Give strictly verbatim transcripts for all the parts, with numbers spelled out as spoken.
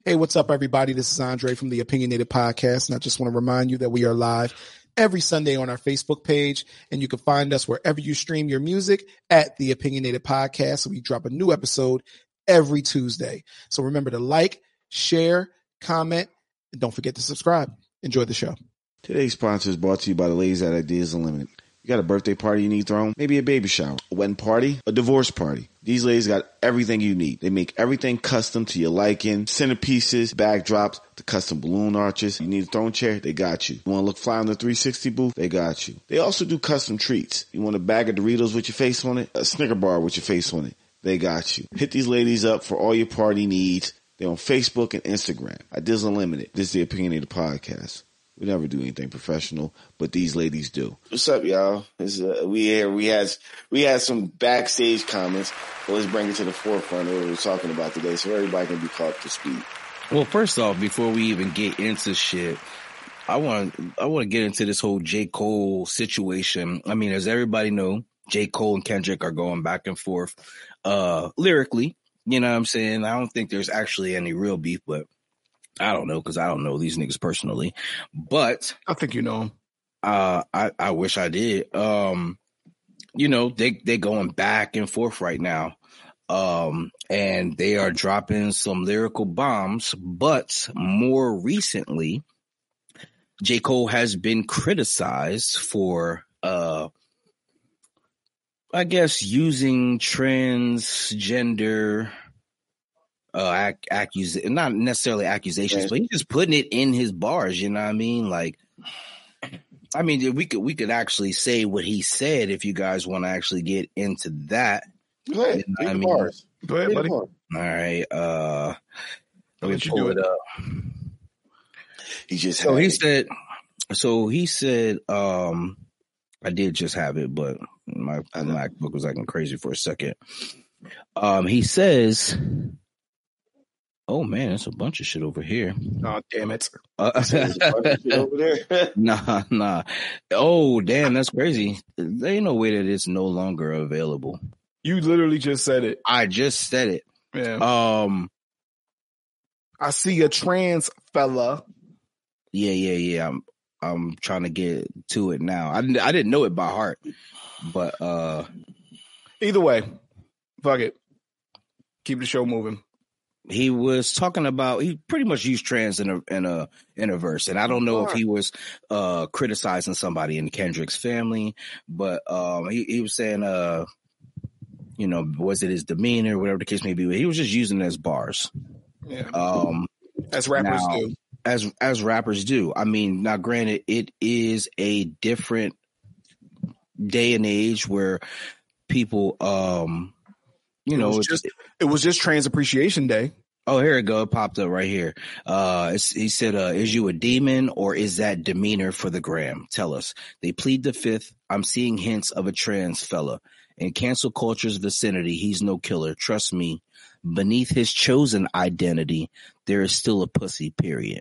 Hey, what's up, everybody? This is Andre from the Opinionated Podcast, and I just want to remind you that we are live every Sunday on our Facebook page, and you can find us wherever you stream your music at the Opinionated Podcast. We drop a new episode every Tuesday. So remember to like, share, comment, and don't forget to subscribe. Enjoy the show. Today's sponsor is brought to you by the ladies at Ideas Unlimited. You got a birthday party you need thrown? Maybe a baby shower, a wedding party, a divorce party. These ladies got everything you need. They make everything custom to your liking. Centerpieces, backdrops, the custom balloon arches. You need a throne chair? They got you. You want to look fly on the three sixty booth? They got you. They also do custom treats. You want a bag of Doritos with your face on it? A Snicker bar with your face on it? They got you. Hit these ladies up for all your party needs. They're on Facebook and Instagram. Ideas Unlimited. This is the Opinionated Podcast. We never do anything professional, but these ladies do. What's up, y'all? This is, uh, we here. We had we had some backstage comments, but let's bring it to the forefront of what we're talking about today, so everybody can be caught up to speed. Well, first off, before we even get into shit, I want I want to get into this whole J. Cole situation. I mean, as everybody know, J. Cole and Kendrick are going back and forth uh, lyrically. You know what I'm saying? I don't think there's actually any real beef, but I don't know, because I don't know these niggas personally, but I think you know them. Uh, I, I wish I did. Um, you know, they, they going back and forth right now. Um, and they are dropping some lyrical bombs, but more recently, J. Cole has been criticized for, uh, I guess, using transgender Uh, ac- accus- not necessarily accusations, but he's just putting it in his bars. You know what I mean? Like, I mean, we could we could actually say what he said if you guys want to actually get into that. Go ahead, you know I mean? bars. Go ahead, buddy. All right, uh, let me you pull do it it. up. He just So had he it. said. So he said. Um, I did just have it, but my MacBook was acting crazy for a second. Um, he says. Oh man, there's a bunch of shit over here. Oh, damn it. Uh, over there. nah, nah. Oh, damn, that's crazy. There ain't no way that it's no longer available. You literally just said it. I just said it. Yeah. Um, I see a trans fella. yeah, yeah, yeah. I'm, I'm trying to get to it now. I didn't, I didn't know it by heart, but uh, Either way, fuck it. Keep the show moving. he was talking about, he pretty much used trans in a in a in a verse, and I don't know if he was uh criticizing somebody in Kendrick's family, but um he, he was saying uh you know, was it his demeanor, whatever the case may be, he was just using it as bars. Yeah. Um As rappers now, do. As as rappers do. I mean, now granted, it is a different day and age where people um you It know was it's, just it was just Trans Appreciation Day. Oh, here it go. It popped up right here. Uh, it's, he said, uh, is you a demon or is that demeanor for the gram? Tell us. They plead the fifth. I'm seeing hints of a trans fella. In cancel culture's vicinity, he's no killer. Trust me. Beneath his chosen identity, there is still a pussy, period.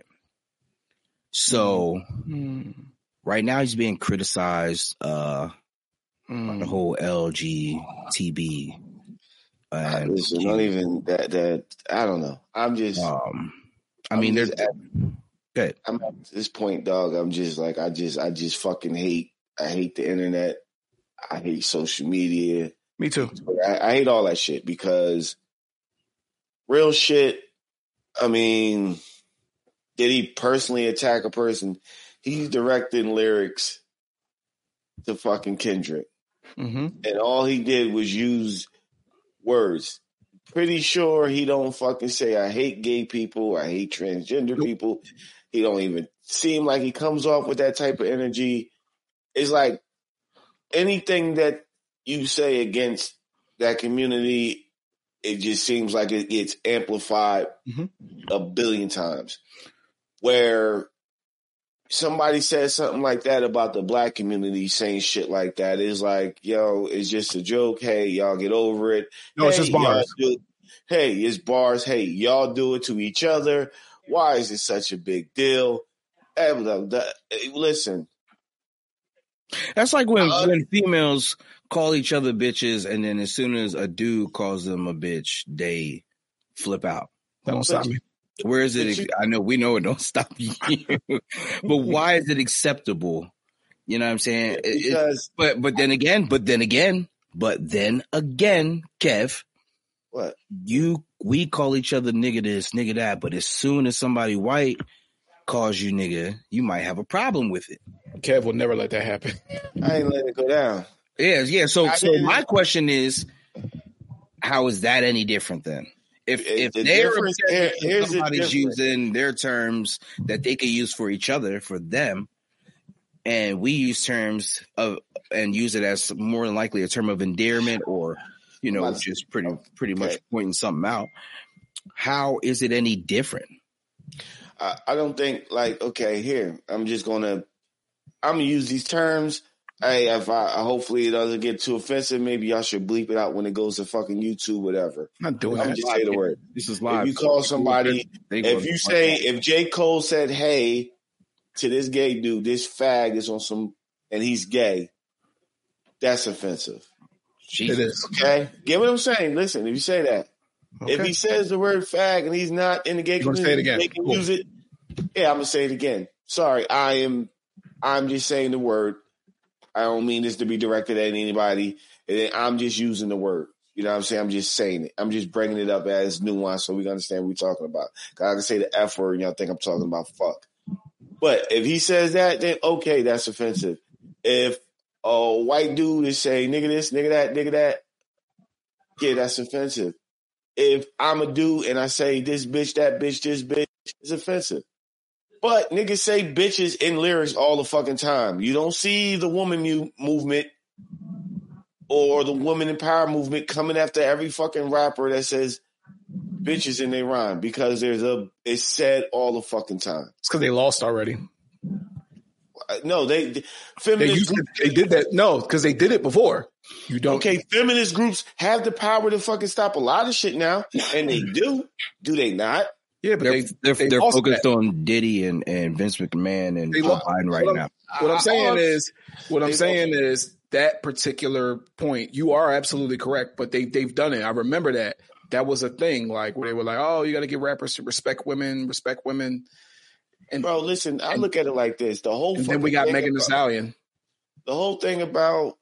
So Mm. right now he's being criticized uh, Mm. on the whole L G B T. And Listen, not even that. That I don't know. I'm just. um, I I'm mean, there's just at, good. I'm at this point, dog. I'm just like I just I just fucking hate. I hate the internet. I hate social media. Me too. I, I hate all that shit because real shit. I mean, did he personally attack a person? He's directing lyrics to fucking Kendrick, Mm-hmm. and all he did was use words. Pretty sure he don't fucking say I hate gay people, I hate transgender people. He don't even seem like he comes off with that type of energy. It's like anything that you say against that community, it just seems like it gets amplified mm-hmm. a billion times. Where somebody says something like that about the black community, saying shit like that is like, yo, it's just a joke. Hey, y'all get over it. No, hey, it's just bars. Do, hey, it's bars. Hey, y'all do it to each other. Why is it such a big deal? Listen. That's like when, uh, when females call each other bitches, and then as soon as a dude calls them a bitch, they flip out. That don't stop me. Where is it? You, I know we know it don't stop you, but why is it acceptable? You know what I'm saying? Because, it, but but then again, but then again, but then again, Kev, what you we call each other nigga this, nigga that, but as soon as somebody white calls you nigga, you might have a problem with it. Kev will never let that happen. I ain't letting it go down. Yeah, yeah. So, I so didn't- my question is, how is that any different then? If if The they're difference- upset here- because here's the somebody's difference. using their terms that they could use for each other, for them, and we use terms of and use it as more than likely a term of endearment or, you know, Well, just pretty pretty much okay. pointing something out. How is it any different? I, I don't think like okay. Here, I'm just gonna. I'm gonna use these terms. Hey, if I hopefully it doesn't get too offensive, maybe y'all should bleep it out when it goes to fucking YouTube, whatever. I'm not doing I'm that. just say the word. This is If you call somebody, if you say, if J. Cole said, "Hey," to this gay dude, this fag is on some, and he's gay, that's offensive. It is. Okay, get what I'm saying. Listen, if you say that, Okay. if he says the word fag and he's not in the gay You wanna community, say it again? they can Cool. use it. Yeah, I'm gonna say it again. Sorry, I am. I'm just saying the word. I don't mean this to be directed at anybody. I'm just using the word. You know what I'm saying? I'm just saying it. I'm just bringing it up as nuance so we can understand what we're talking about. Cause I can say the F word and y'all think I'm talking about fuck. But if he says that, then okay, that's offensive. If a white dude is saying nigga this, nigga that, nigga that, yeah, that's offensive. If I'm a dude and I say this bitch, that bitch, this bitch, it's offensive. But niggas say bitches in lyrics all the fucking time. You don't see the woman mu- movement or the woman in power movement coming after every fucking rapper that says bitches in their rhyme because there's a it's said all the fucking time. It's because they lost already. No, they, they They feminist used to, groups, they did that. No, because they did it before. You don't. okay, feminist groups have the power to fucking stop a lot of shit now, and they do. Do they not? Yeah, but They're they they're, they they're lost focused that. on Diddy and, and Vince McMahon and They Joe lost- Biden right what now. I'm, what I'm saying I- is, what I'm they saying is that particular point. You are absolutely correct, but they they've done it. I remember that that was a thing, like where they were like, "Oh, you got to get rappers to respect women, respect women." And Bro, listen, I look at it like this: the whole and fucking then we got thing Megan Thee about- Stallion. the whole thing about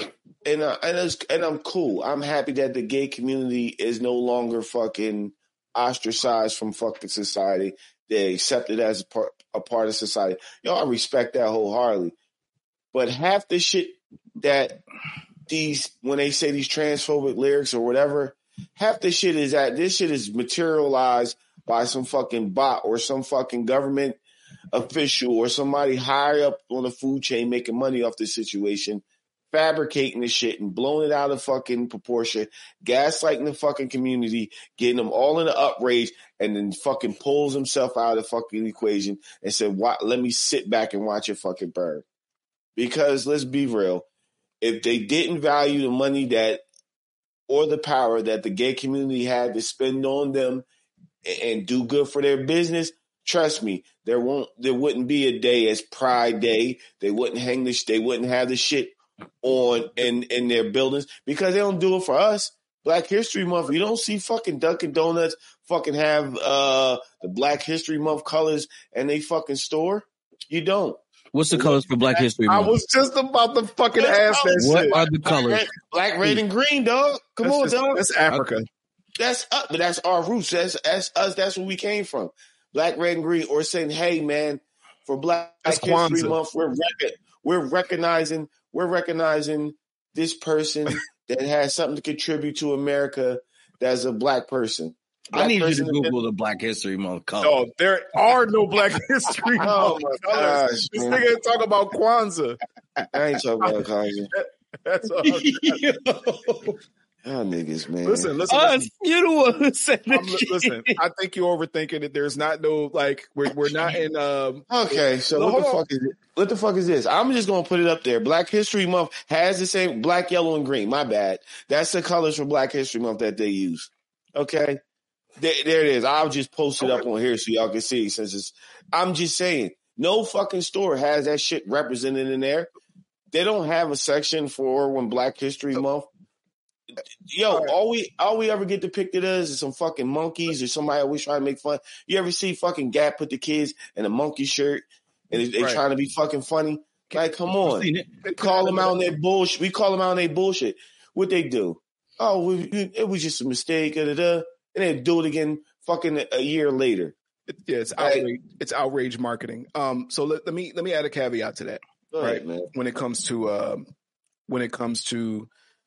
and uh, and, it's, and I'm cool. I'm happy that the gay community is no longer fucking ostracized from fucking society. They accept it as a part, a part of society. Yo, I respect that wholeheartedly. But half the shit that these when they say these transphobic lyrics or whatever, half the shit is that this shit is materialized by some fucking bot or some fucking government official or somebody higher up on the food chain making money off this situation, fabricating the shit and blowing it out of fucking proportion, gaslighting the fucking community, getting them all in an uprage, and then fucking pulls himself out of the fucking equation and said, "What? Let me sit back and watch it fucking burn." Because let's be real, if they didn't value the money that or the power that the gay community had to spend on them and do good for their business, trust me, there won't, there wouldn't be a day as Pride Day. They wouldn't hang this, they wouldn't have the shit on in in their buildings because they don't do it for us. Black History Month, you don't see fucking Dunkin' Donuts fucking have uh the Black History Month colors in they fucking store. You don't. What's the colors for Black History I Month? was just about to fucking ask that What shit. are the colors? Red, black, red, and green, dog. Come That's on, just- dog. That's Africa. That's us, but that's our roots. That's, that's us. That's where we came from. Black, red, and green. Or saying, "Hey, man, for Black That's History Kwanzaa. Month, we're rec- we're recognizing we're recognizing this person that has something to contribute to America. That's a black person. Black I need you person to Google the Black History Month color. No, there are no Black History Oh Month my colors. gosh, This man. nigga talk about Kwanzaa. I ain't talking about Kanye. That's all. Y'all niggas, man. Listen, listen, Us, listen. you the one who said I'm, that shit. listen. I think you're overthinking it. There's not no like we're we're not in um. Okay, so No, what the hold on. fuck is it? What the fuck is this? I'm just gonna put it up there. Black History Month has the same black, yellow, and green. My bad. That's the colors for Black History Month that they use. Okay, there, there it is. I'll just post it up on here so y'all can see. Since it's, I'm just saying, no fucking store has that shit represented in there. They don't have a section for when Black History Month yo, all, right. all we all we ever get depicted as is some fucking monkeys or somebody always trying to make fun. You ever see fucking Gap put the kids in a monkey shirt and they, they right. trying to be fucking funny? Like, come on. We call them out on their bullshit. We call them out on their bullshit. What they do? Oh, we, it was just a mistake. Da, da, da. And they do it again fucking a year later. It, yeah, it's outrage. Right. It's outrage marketing. Um, so let, let me let me add a caveat to that. Go right, ahead, man. When it comes to uh, when it comes to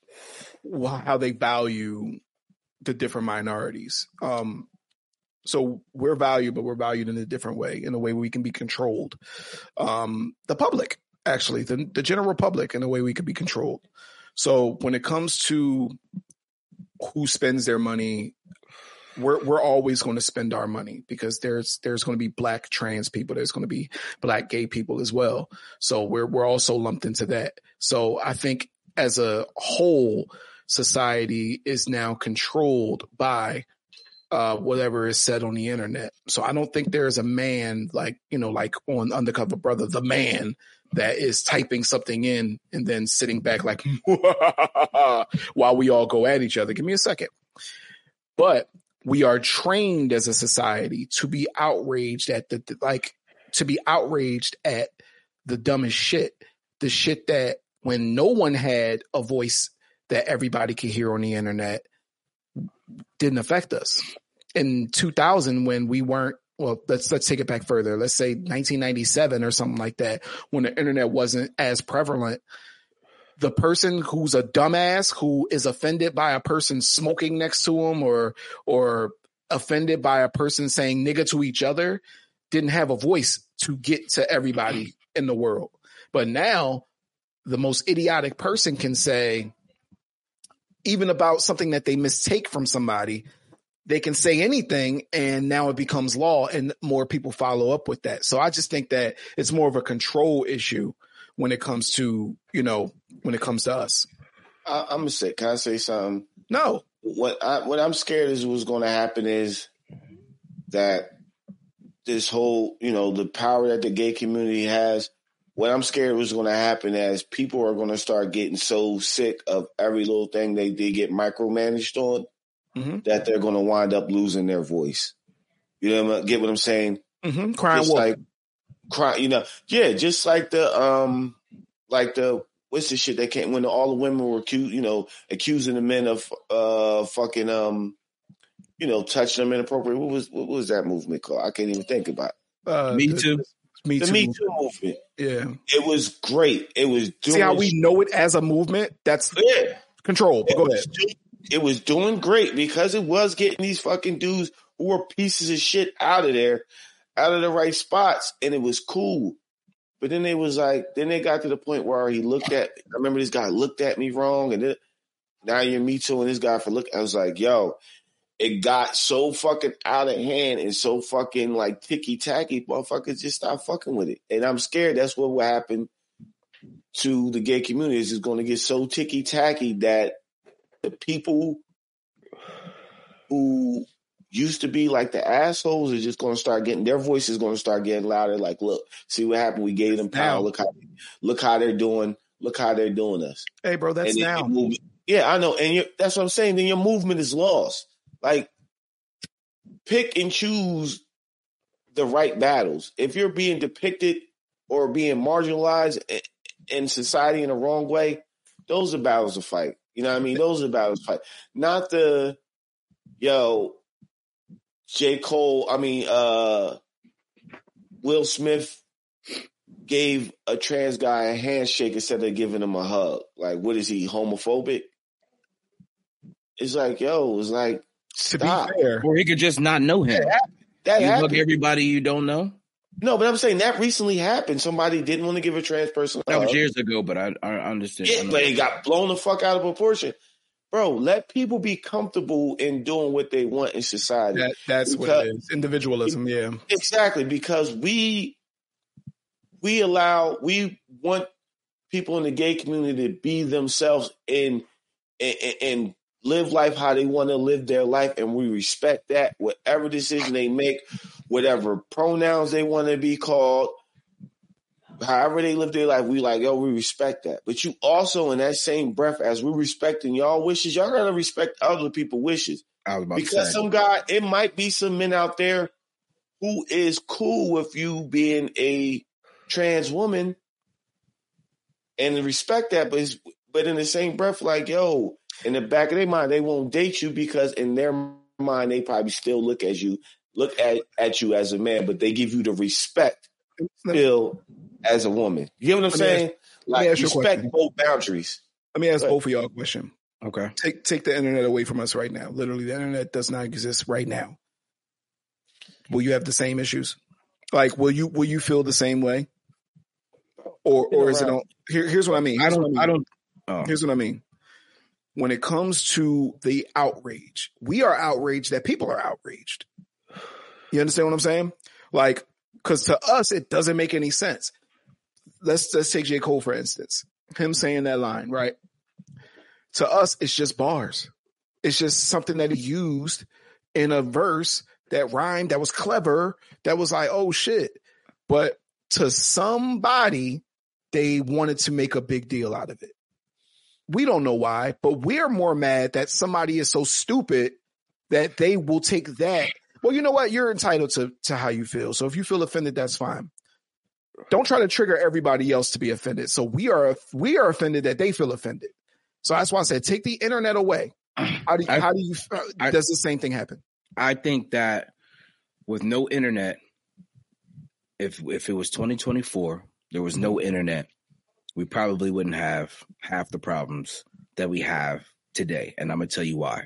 how they value the different minorities. Um, so we're valued, but we're valued in a different way, in a way we can be controlled. Um, the public, actually, the, the general public, in a way we can be controlled. So when it comes to who spends their money, we're we're always going to spend our money because there's there's going to be black trans people, there's going to be black gay people as well. So we're we're also lumped into that. So I think as a whole, society is now controlled by uh, whatever is said on the internet. So I don't think there is a man like, you know, like on Undercover Brother, the man that is typing something in and then sitting back like while we all go at each other. Give me a second. But we are trained as a society to be outraged at the, like, to be outraged at the dumbest shit, the shit that when no one had a voice that everybody could hear on the internet didn't affect us. In two thousand, when we weren't, well, let's let's take it back further. Let's say nineteen ninety-seven or something like that, when the internet wasn't as prevalent. The person who's a dumbass who is offended by a person smoking next to him or or offended by a person saying nigga to each other didn't have a voice to get to everybody in the world. But now the most idiotic person can say, even about something that they mistake from somebody, they can say anything and now it becomes law and more people follow up with that. So I just think that it's more of a control issue when it comes to, you know, when it comes to us. I, I'm gonna say, can I say something? No. What I, what I'm scared is what's going to happen is that this whole, you know, the power that the gay community has, what I'm scared was going to happen is people are going to start getting so sick of every little thing they did get micromanaged on mm-hmm. that they're going to wind up losing their voice. You know, get what I'm saying? Mm-hmm. Crying wolf. Like, cry, you know, yeah, just like the, um, like the, what's the shit that came when all the women were accused, you know, accusing the men of, uh, fucking, um, you know, touching them inappropriate. What was, what was that movement called? I can't even think about it. Uh, Me Too. Me the Too. Me Too movement. Yeah. It was great. It was doing. See how we know it as a movement? That's yeah. control. But go ahead. Doing, it was doing great because it was getting these fucking dudes who were pieces of shit out of there, out of the right spots, and it was cool. But then they was like, then they got to the point where he looked at, I remember this guy looked at me wrong, and then, now you're Me Too, and this guy for look, I was like, yo, it got so fucking out of hand and so fucking like ticky tacky, motherfuckers just stop fucking with it. And I'm scared that's what will happen to the gay community. Is it's going to get so ticky tacky that the people who used to be like the assholes are just going to start getting, their voice is going to start getting louder. Like, look, see what happened? We gave them power. Look how, look how they're doing. Look how they're doing us. Hey, bro, that's now. Yeah, I know. And you're, that's what I'm saying. Then your movement is lost. Like, pick and choose the right battles. If you're being depicted or being marginalized in society in the wrong way, those are battles to fight. You know what I mean? Those are battles to fight. Not the, yo, J. Cole, I mean, uh, Will Smith gave a trans guy a handshake instead of giving him a hug. Like, what is he, homophobic? It's like, yo, it's like, stop. To be fair. Or he could just not know him. That, that you happened. Hug everybody you don't know? No, but I'm saying that recently happened. Somebody didn't want to give a trans person a That hug. was years ago, but I, I understand. Yeah, but it got blown the fuck out of proportion. Bro, let people be comfortable in doing what they want in society. That, that's because, what it is. Individualism, yeah. Exactly, because we we allow, we want people in the gay community to be themselves and, and, and live life how they want to live their life, and we respect that. Whatever decision they make, whatever pronouns they want to be called, however they live their life, we like, yo, we respect that. But you also, in that same breath, as we're respecting y'all wishes, y'all gotta respect other people's wishes. I was about because to say. some guy, it might be some men out there who is cool with you being a trans woman and respect that, but it's, but in the same breath, like, yo, in the back of their mind, they won't date you because in their mind, they probably still look at you, look at, at you as a man, but they give you the respect still as a woman. You get what I'm saying? Ask, like, respect both boundaries. Let me ask both of y'all a question. Okay. Take take the internet away from us right now. Literally, the internet does not exist right now. Will you have the same issues? Like, will you will you feel the same way? Or or is it on? Here, here's what I mean. Here's I don't. I, mean. I don't. Oh. Here's what I mean. When it comes to the outrage, we are outraged that people are outraged. You understand what I'm saying? Like, because to us, it doesn't make any sense. Let's let's take J. Cole, for instance. Him saying that line, right? To us, it's just bars. It's just something that he used in a verse that rhymed, that was clever, that was like, oh shit. But to somebody, they wanted to make a big deal out of it. We don't know why, but we're more mad that somebody is so stupid that they will take that. Well, you know what? You're entitled to, to how you feel. So if you feel offended, that's fine. Don't try to trigger everybody else to be offended. So we are we are offended that they feel offended. So that's why I said, take the internet away. How do you, I, how do you, I, does the same thing happen? I think that with no internet, if if it was twenty twenty-four, there was no internet, we probably wouldn't have half the problems that we have today. And I'm going to tell you why.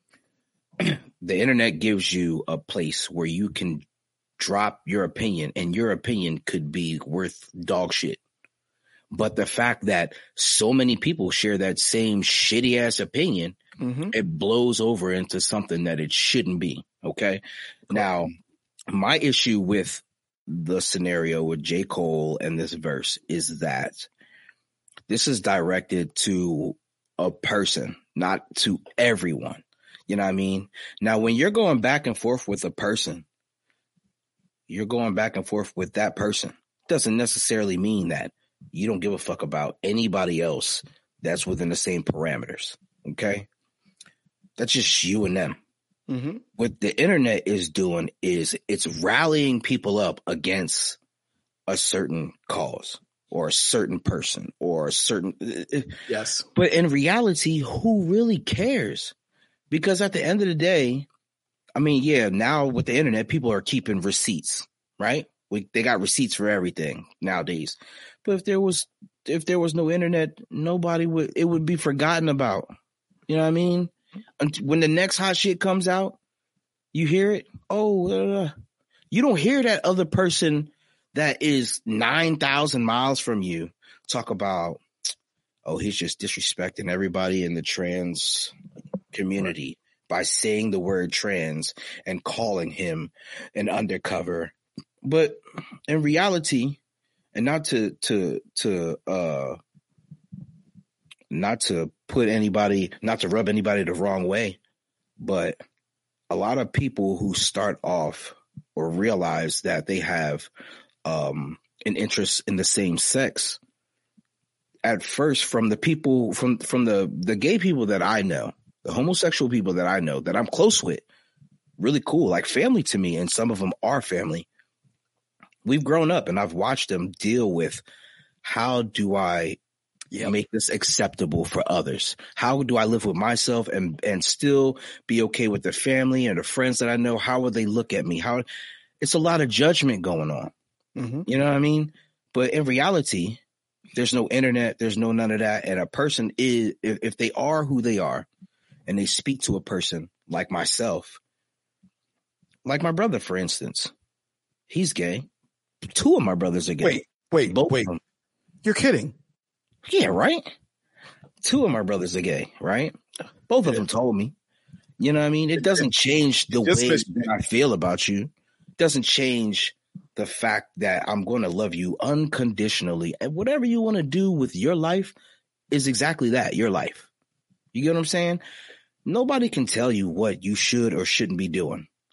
The internet gives you a place where you can drop your opinion, and your opinion could be worth dog shit. But the fact that so many people share that same shitty ass opinion, mm-hmm. it blows over into something that it shouldn't be. Okay. Cool. Now, my issue with the scenario with J. Cole and this verse is that this is directed to a person, not to everyone. You know what I mean? Now, when you're going back and forth with a person, you're going back and forth with that person. Doesn't necessarily mean that you don't give a fuck about anybody else that's within the same parameters. Okay. That's just you and them. Mm-hmm. What the internet is doing is it's rallying people up against a certain cause or a certain person or a certain. Yes. But in reality, who really cares? Because at the end of the day, I mean, yeah, now with the internet, people are keeping receipts, right? We, they got receipts for everything nowadays. But if there was if there was no internet, nobody would, it would be forgotten about. You know what I mean? When the next hot shit comes out, you hear it. Oh, uh, you don't hear that other person that is nine thousand miles from you talk about, oh, he's just disrespecting everybody in the trans community by saying the word trans and calling him an undercover. But in reality, and not to to to uh not to put anybody, not to rub anybody the wrong way, but a lot of people who start off or realize that they have um an interest in the same sex, at first, from the people from from the the gay people that I know, the homosexual people that I know that I'm close with, really cool, like family to me, and some of them are family. We've grown up and I've watched them deal with, how do I yep. make this acceptable for others? How do I live with myself and, and still be okay with the family and the friends that I know? How would they look at me? How it's a lot of judgment going on. Mm-hmm. You know what I mean? But in reality, there's no internet. There's no none of that. And a person is, if, if they are who they are and they speak to a person like myself, like my brother, for instance, he's gay. Two of my brothers are gay. Wait, wait, Both wait. You're kidding. Yeah, right? Two of my brothers are gay, right? Both of them told me. You know what I mean? It doesn't change the way that I feel about you. It doesn't change the fact that I'm going to love you unconditionally. And whatever you want to do with your life is exactly that, your life. You get what I'm saying? Nobody can tell you what you should or shouldn't be doing.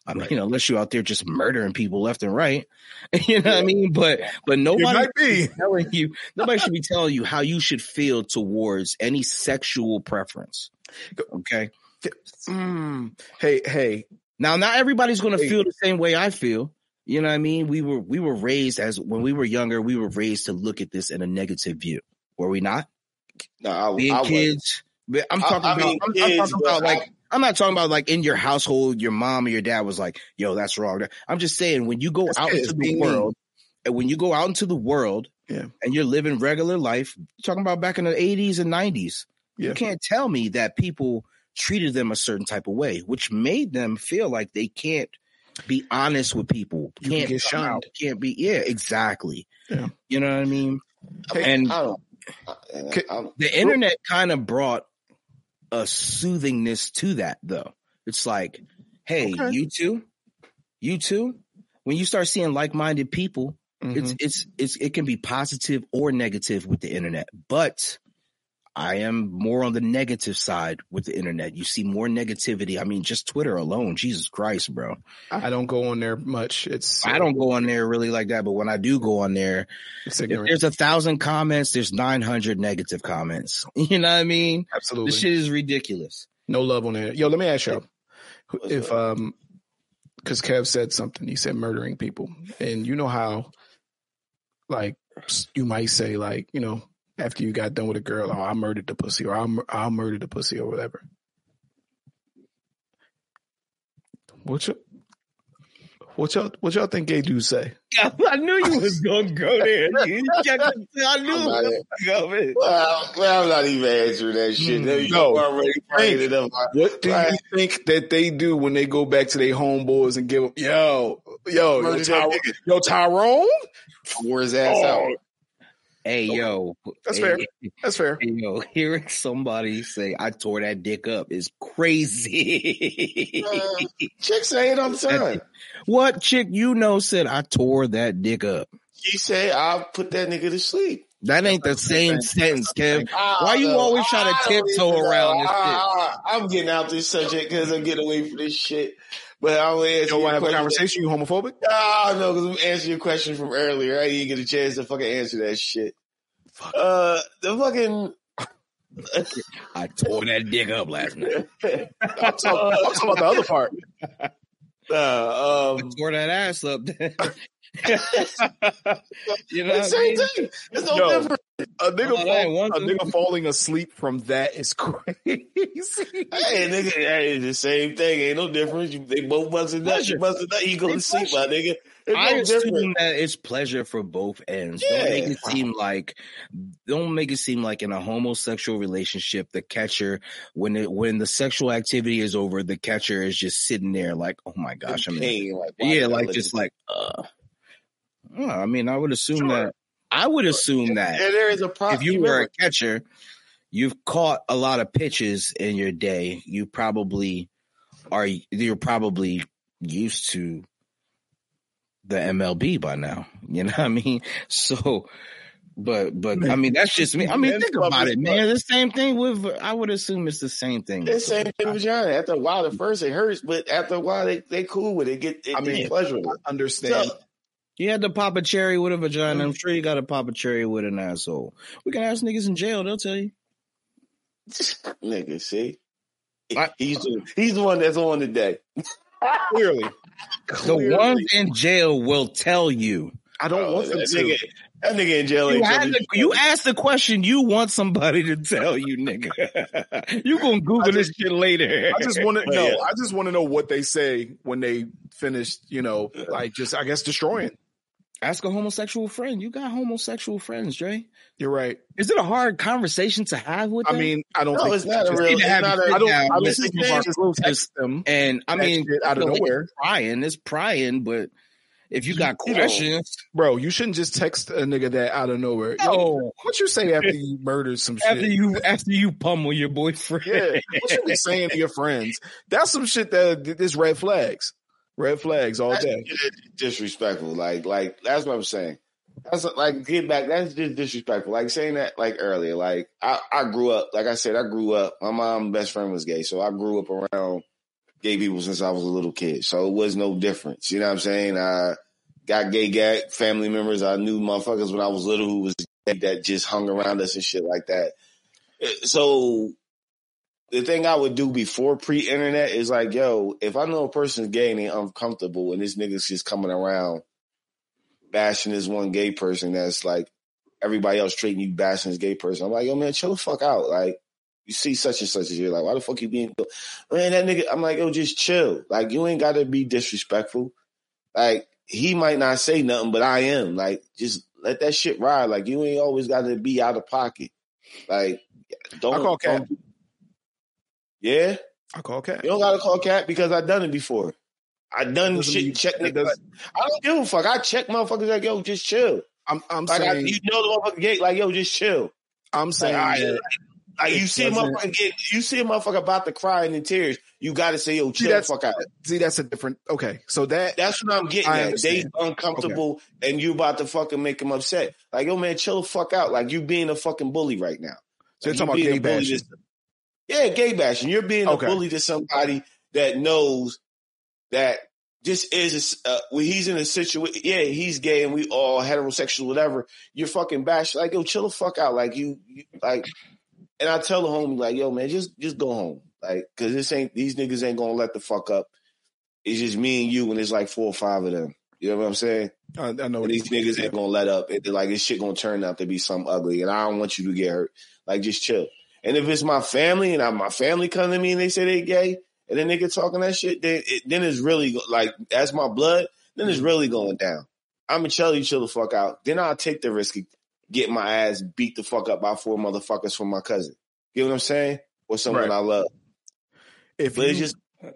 I mean, Right. you know, unless you're out there just murdering people left and right, you know what I mean? But but nobody might be. should be telling you, nobody should be telling you how you should feel towards any sexual preference. Okay. Mm. Hey, hey. Now, not everybody's going to Hey. feel the same way I feel. You know what I mean? We were we were raised as when we were younger, we were raised to look at this in a negative view. Were we not? No, I, Being I kids. But I'm I- talking I about. mean, I'm, I'm kids, talking about but like. I- I'm not talking about like in your household, your mom or your dad was like, "Yo, that's wrong." I'm just saying when you go That's out kids into the being world, and when you go out into the world, Yeah. and you're living regular life, you're talking about back in the eighties and nineties, Yeah. you can't tell me that people treated them a certain type of way, which made them feel like they can't be honest with people. You can Can't get come out, shunned. Can't be. Yeah, exactly. Yeah. You know what I mean? Hey, And I don't. I, Can- I don't the internet kind of brought a soothingness to that, though. It's like, hey, Okay. you too, you too. When you start seeing like-minded people, Mhm. it's it's it's it can be positive or negative with the internet. But I am more on the negative side with the internet. You see more negativity. I mean, just Twitter alone. Jesus Christ, bro. I don't go on there much. It's I don't go on there really like that, but when I do go on there, It's if ignorant. there's a thousand comments, there's nine hundred negative comments. You know what I mean? Absolutely. This shit is ridiculous. No love on there. Yo, let me ask y'all. What's If up? um because Kev said something, he said murdering people. And you know how like you might say like, you know, after you got done with a girl, oh, I murdered the pussy, or I'll, mur- I'll murder the pussy, or whatever. What you, what y'all, what y'all think gay dudes say? I knew you was gonna go there. You checked it. I knew I'm it not was it. gonna go there. Well, well, I'm not even answering that shit. Mm, You no. already bringing it up. What do Right. you think that they do when they go back to their homeboys and give them, yo, yo, yo, Murder that Ty- nigga. yo, Tyrone? Wore his ass Oh, out. Hey yo, That's hey, fair. That's fair. Hey yo, hearing somebody say I tore that dick up is crazy. Uh, chicks say it all the time. What chick you know said I tore that dick up? She said, "I'll put that nigga to sleep." That ain't the same sentence, Kev. I Why don't you know. always try to I don't tiptoe even know. around this shit? I, I, I'm getting out this subject because I'm getting away from this shit. But I'm gonna answer You your want to have a question. conversation? You homophobic? Ah, no, because I'm answering your question from earlier. I didn't get a chance to fucking answer that shit. Uh, the fucking. I tore that dick up last night. I'm talking, I'm talking about the other part. Uh, I um, tore that ass up. You know the what I same mean? thing. It's no Yo. different. A nigga, Oh, that ain't fall, one a thing. nigga falling asleep from that is crazy. Hey, nigga, hey, the same thing. Ain't no difference. You, they both busting nuts. You busting nuts. You go to It's sleep, my nigga. It's I no assume different. that it's pleasure for both ends. Yeah. Don't make it seem like don't make it seem like in a homosexual relationship, the catcher when it when the sexual activity is over, the catcher is just sitting there like, oh my gosh, I'm in Pain, like, why yeah, did I like let just this- like uh well, I mean, I would assume Sure. that I would assume that Yeah, there is a problem. if you were a catcher, you've caught a lot of pitches in your day. You probably are you're probably used to the M L B by now. You know what I mean? So, but but I mean that's just me. I mean, Man, think about it, man. The same thing with I would assume it's the same thing. It's the same thing with vagina. After a while, at first it hurts, but after a while, they they cool with it. Get it, I mean, it's pleasurable. I understand. So, You had to pop a cherry with a vagina. I'm sure you got to pop a cherry with an asshole. We can ask niggas in jail; they'll tell you. nigga, see, I- he's the, he's the one that's on today. Clearly, The Clearly. ones in jail will tell you. I don't Oh, want them that, to. nigga, that nigga in jail You, ain't had telling to, you asked the question. You want somebody to tell you, nigga. You gonna Google this shit later. I just want to Oh, know. yeah. I just want to know what they say when they finish. You know, like just I guess destroying. Ask a homosexual friend. You got homosexual friends, Dre. You're right. Is it a hard conversation to have with I them? mean, I don't No, think it's not a just- real. need to It's have not it a, sit I don't. down I don't with think some you of our should just closest- text them. And I that mean, shit out of you know, nowhere. It's prying, it's prying, but if you got You know, questions, Bro, you shouldn't just text a nigga that out of nowhere. Yo, no. what you say after you murdered some shit? After you after you pummel your boyfriend, Yeah, what you be saying to your friends? That's some shit that is red flags. Red flags all that's day. disrespectful. Like, like that's what I'm saying. That's like get back. That's just disrespectful. Like saying that like earlier. Like I, I grew up. Like I said, I grew up. My mom's best friend was gay, so I grew up around gay people since I was a little kid, so it was no difference. You know what I'm saying? I got gay gay family members. I knew motherfuckers when I was little who was gay that just hung around us and shit like that. So the thing I would do before pre-internet is like, yo, if I know a person's gay and they uncomfortable and this nigga's just coming around bashing this one gay person that's like everybody else treating you bashing this gay person, I'm like, yo, man, chill the fuck out. Like, you see such and such as you're like, why the fuck you being, man, that nigga, I'm like, yo, just chill. Like, you ain't got to be disrespectful. Like, he might not say nothing, but I am. Like, just let that shit ride. Like, you ain't always got to be out of pocket. Like, don't. I call Cat. Don't, yeah? I call Cat. You don't got to call Cat because I done it before. I done shit, mean, check niggas. I don't give a fuck. I check motherfuckers like, yo, just chill. I'm, I'm like, saying. I, you know the motherfucker gay, like, yo, just chill. I'm saying. Like, that like, like you see a motherfucker get, you see a motherfucker about to cry and in tears, you got to say, yo, chill the fuck out. See, that's a different, okay. So that. That's what I'm getting at. They uncomfortable okay. and you about to fucking make them upset. Like, yo, man, chill the fuck out. Like, you being a fucking bully right now. So like, you're talking about gay bashing. To, yeah, gay bashing. You're being okay. a bully to somebody that knows that just is, uh, when he's in a situation, yeah, he's gay and we all heterosexual, whatever. You're fucking bashing. Like, yo, chill the fuck out. Like, you, you like, and I tell the homie, like, yo, man, just just go home. Like, because this ain't, these niggas ain't going to let the fuck up. It's just me and you and it's like four or five of them. You know what I'm saying? I, I know. And these niggas ain't going to let up. It, like, this shit going to turn out to be something ugly. And I don't want you to get hurt. Like, just chill. And if it's my family and I, my family come to me and they say they gay and then they get talking that shit, then, it, then it's really, like, that's my blood, then it's really going down. I'm going to tell you chill the fuck out. Then I'll take the risk of get my ass beat the fuck up by four motherfuckers from my cousin. You know what I'm saying? Or someone right. I love. If but you, it's just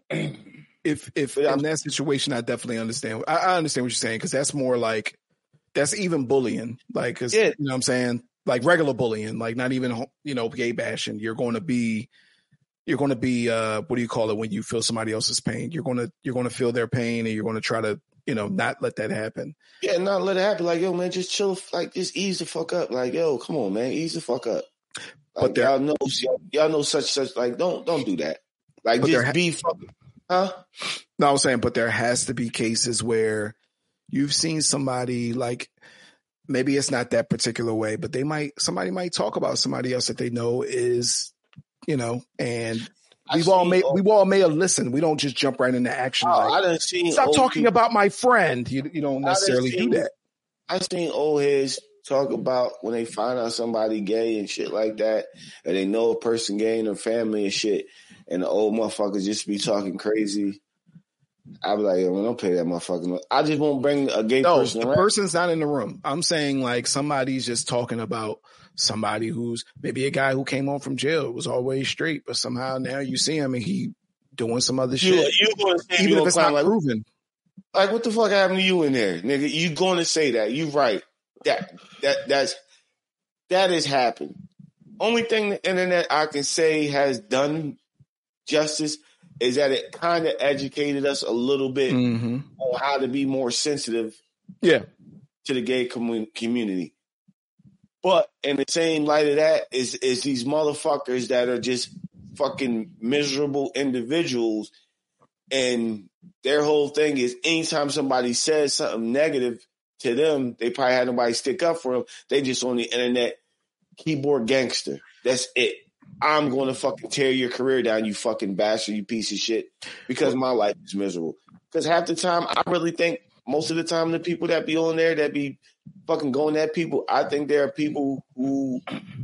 if if in that situation, I definitely understand. I, I understand what you're saying because that's more like that's even bullying. Like, cause, yeah. you know what I'm saying? Like regular bullying, like not even you know gay bashing. You're going to be, you're going to be, uh, what do you call it when you feel somebody else's pain? You're going to you're going to feel their pain, and you're going to try to you know not let that happen. Yeah, not let it happen. Like, yo, man, just chill. Like, just ease the fuck up. Like, yo, come on, man, ease the fuck up. Like, but y'all know, y'all, y'all know such such. Like, don't don't do that. Like, just ha- be fucking, huh? No, I was saying, but there has to be cases where you've seen somebody like maybe it's not that particular way, but they might somebody might talk about somebody else that they know is, you know, and we've all made old, we've all made a listen. We don't just jump right into action. Oh, like, I done seen stop talking people, about my friend. You you don't necessarily seen, do that. I've seen old heads talk about when they find out somebody gay and shit like that, and they know a person gay in their family and shit, and the old motherfuckers just be talking crazy. I be like, yo, man, don't pay that motherfucker. I just won't bring a gay no, person the around. person's not in the room. I'm saying like somebody's just talking about somebody who's maybe a guy who came home from jail, was always straight, but somehow now you see him and he doing some other you, shit. You gonna say even you if it's not like, proven. Like, what the fuck happened to you in there, nigga? You going to say that? You right? That that that's that has happened. Only thing the internet I can say has done justice is that it kind of educated us a little bit mm-hmm. on how to be more sensitive, yeah, to the gay com- community. But in the same light of that is is these motherfuckers that are just fucking miserable individuals, and their whole thing is anytime somebody says something negative to them, they probably had nobody stick up for them. They just on the internet keyboard gangster. That's it. I'm going to fucking tear your career down, you fucking bastard, you piece of shit, because my life is miserable. Because half the time, I really think most of the time the people that be on there that be fucking going at people, I think there are people who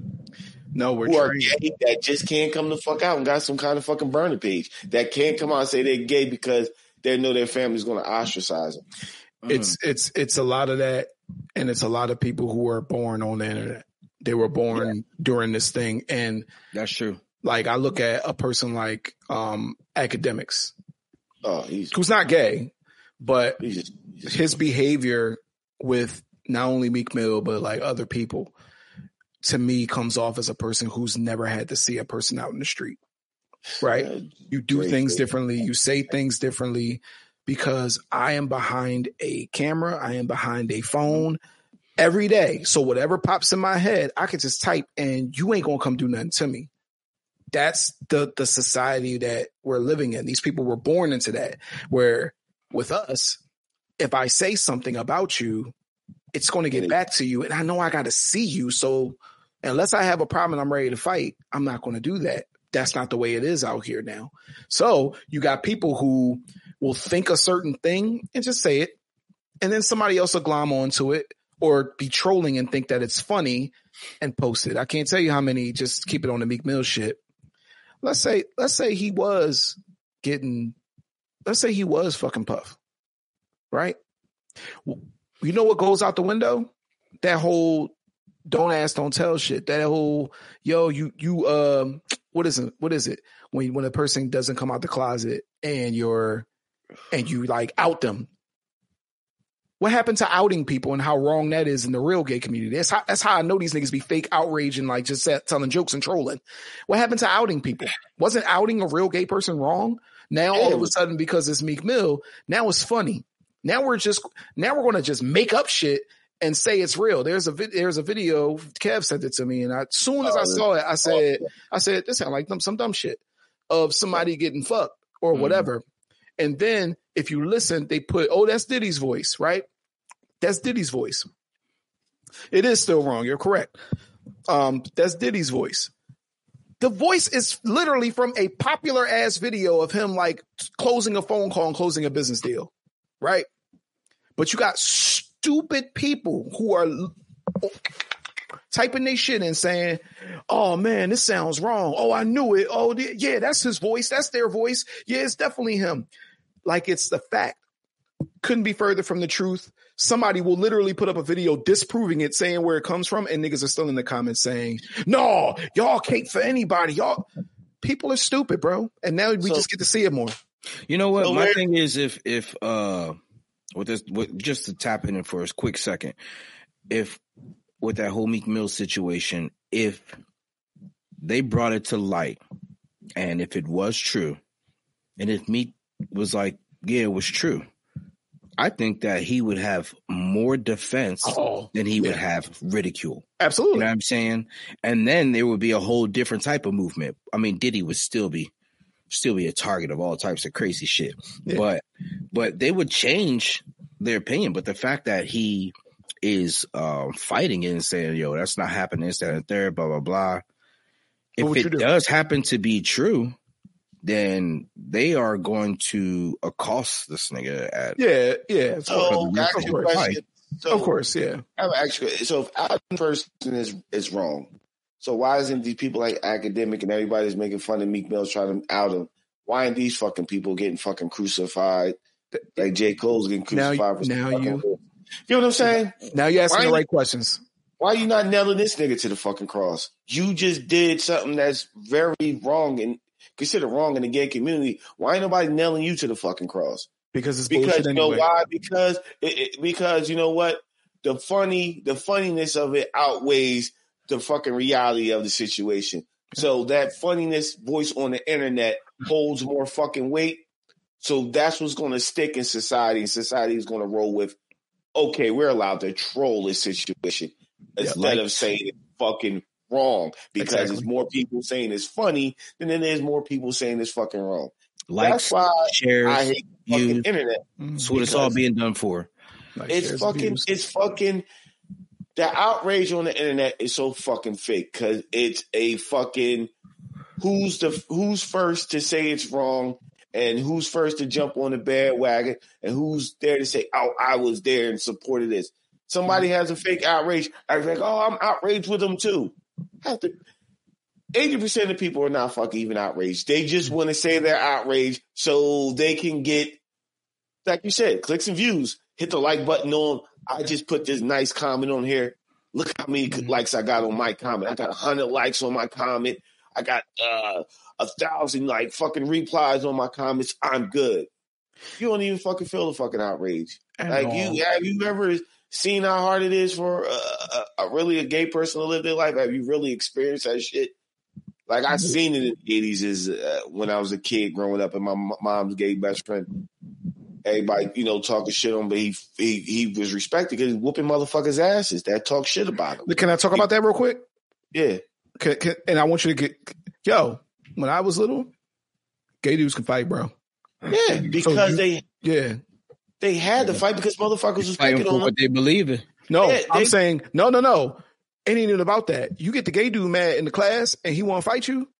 no, we're who are gay that just can't come the fuck out and got some kind of fucking burner page that can't come out and say they're gay because they know their family's going to ostracize them. It's mm. it's it's a lot of that, and it's a lot of people who are born on the internet. They were born yeah. during this thing, and that's true. Like I look at a person like um, Academics, oh, he's, who's not gay, but he's just, he's his behavior with not only Meek Mill but like other people, to me, comes off as a person who's never had to see a person out in the street. Right? Yeah, you do things great. differently. You say things differently. Because I am behind a camera, I am behind a phone every day. So whatever pops in my head, I can just type and you ain't going to come do nothing to me. that's the the society that we're living in. These people were born into that, where with us, if I say something about you, it's going to get back to you. And I know I got to see you. So unless I have a problem and I'm ready to fight, I'm not going to do that. That's not the way it is out here now. So you got people who will think a certain thing and just say it. And then somebody else will glom onto it or be trolling and think that it's funny and post it. I can't tell you how many just keep it on the Meek Mill shit. Let's say, let's say he was getting, let's say he was fucking Puff, right? You know what goes out the window? That whole don't ask, don't tell shit. That whole, yo, you, you, um, what is it? What is it? When, when a person doesn't come out the closet and you're, and you like out them. What happened to outing people and how wrong that is in the real gay community? That's how, that's how I know these niggas be fake outrage and like just telling jokes and trolling. What happened to outing people? Wasn't outing a real gay person wrong? Now all of a sudden, because it's Meek Mill, now it's funny. Now we're just, now we're going to just make up shit and say it's real. There's a vid, there's a video. Kev sent it to me, and I, as soon as I saw it, I said, I said, this sounds like some, some dumb shit of somebody getting fucked or whatever. Mm-hmm. And then if you listen, they put, oh, that's Diddy's voice, right? That's Diddy's voice. It is still wrong. You're correct. Um, that's Diddy's voice. The voice is literally from a popular ass video of him like closing a phone call and closing a business deal, right? But you got stupid people who are typing their shit and saying, oh man, this sounds wrong. Oh, I knew it. Oh yeah, that's his voice. That's their voice. Yeah, it's definitely him. Like it's the fact. Couldn't be further from the truth. Somebody will literally put up a video disproving it, saying where it comes from, and niggas are still in the comments saying, no, y'all can't for anybody. Y'all people are stupid, bro. And now we so, just get to see it more. You know what? So My thing is if if uh with this with, just to tap in for a quick second, if with that whole Meek Mill situation, if they brought it to light and if it was true, and if Meek was like, yeah, it was true, I think that he would have more defense oh, than he yeah. would have ridicule. Absolutely. You know what I'm saying? And then there would be a whole different type of movement. I mean, Diddy would still be still be a target of all types of crazy shit. Yeah. But but they would change their opinion. But the fact that he is um, fighting it and saying, yo, that's not happening, this, that, and third, blah, blah, blah. If it do? does happen to be true, then they are going to accost this nigga at yeah yeah so, of course. So, of course yeah I'm actually so if our person is is wrong, so why isn't these people like Academic and everybody's making fun of Meek Mill trying to out him? Why aren't these fucking people getting fucking crucified like J. Cole's getting crucified? Now, for now you you know what I'm saying? Now you're asking why the right you, questions. Why are you not nailing this nigga to the fucking cross? You just did something that's very wrong and considered wrong in the gay community. Why ain't nobody nailing you to the fucking cross? Because it's because bullshit you know anyway. why? Because it, it, because you know what? The funny, the funniness of it outweighs the fucking reality of the situation. So that funniness voice on the internet holds more fucking weight. So that's what's going to stick in society, and society is going to roll with, okay, we're allowed to troll this situation instead yeah, like, of saying it's fucking wrong, because exactly. there's more people saying it's funny than then there's more people saying it's fucking wrong. Likes, that's why shares, I hate the fucking views. Internet. That's what it's all being done for. Like it's fucking, views. it's fucking, the outrage on the internet is so fucking fake because it's a fucking who's the who's first to say it's wrong and who's first to jump on the bandwagon and who's there to say, oh, I was there and supported this. Somebody has a fake outrage. I was like, oh, I'm outraged with them too. Have to. eighty percent of people are not fucking even outraged. They just want to say they're outraged so they can get, like you said, clicks and views. Hit the like button on, I just put this nice comment on here. Look how many likes I got on my comment. I got one hundred likes on my comment. I got uh, a thousand like fucking replies on my comments. I'm good. You don't even fucking feel the fucking outrage. At like all. you, have you ever seen how hard it is for a, a, a really a gay person to live their life? Have you really experienced that shit? Like I seen it in the eighties is uh, when I was a kid growing up, and my m- mom's gay best friend. Everybody, you know, talking shit on, but he he he was respected because he's whooping motherfuckers' asses that talk shit about him. Can I talk about that real quick? Yeah. Can, can, and I want you to get, yo, when I was little, gay dudes can fight, bro. Yeah, because so you, they yeah they had to fight because motherfuckers was picking on them. What they believe in. No, yeah, I'm they, saying no, no, no. Ain't even about that. You get the gay dude mad in the class and he want to fight you.